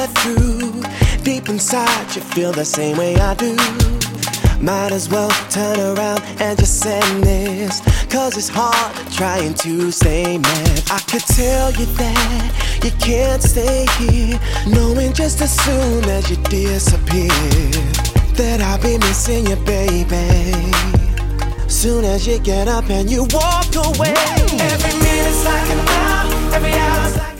get through. Deep inside you feel the same way I do. Might as well turn around and just send this, cause it's hard trying to stay mad. I could tell you that you can't stay here, knowing just as soon as you disappear that I'll be missing you, baby. Soon as you get up and you walk away, every minute's like an hour, every hour's like